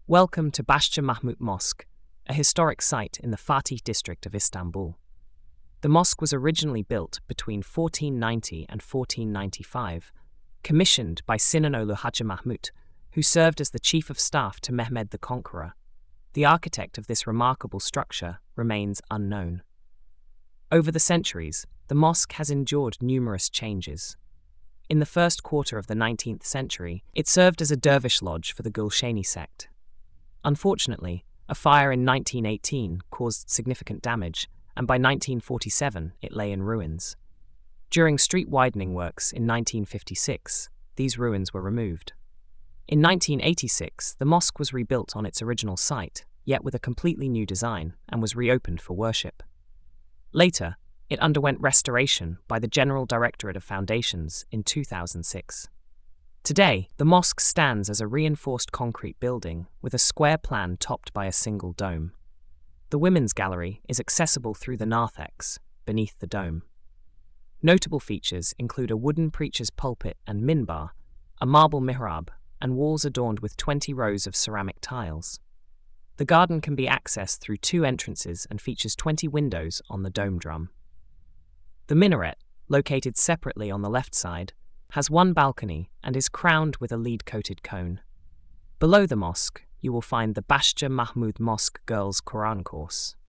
Welcome to Bastia Mahmut Mosque, a historic site in the Fatih district of Istanbul. The mosque was originally built between 1490 and 1495, commissioned by Sinanoğlu Hacı Mahmut, who served as the chief of staff to Mehmed the Conqueror. The architect of this remarkable structure remains unknown. Over the centuries, the mosque has endured numerous changes. In the first quarter of the 19th century, it served as a dervish lodge for the Gulshani sect. Unfortunately, a fire in 1918 caused significant damage, and by 1947 it lay in ruins. During street widening works in 1956, these ruins were removed. In 1986, the mosque was rebuilt on its original site, yet with a completely new design, and was reopened for worship. Later, it underwent restoration by the General Directorate of Foundations in 2006. Today, the mosque stands as a reinforced concrete building with a square plan topped by a single dome. The women's gallery is accessible through the narthex, beneath the dome. Notable features include a wooden preacher's pulpit and minbar, a marble mihrab, and walls adorned with 20 rows of ceramic tiles. The garden can be accessed through 2 entrances and features 20 windows on the dome drum. The minaret, located separately on the left side, has 1 balcony and is crowned with a lead-coated cone. Below the mosque, you will find the Bastia Mahmut Mosque Girls Quran course.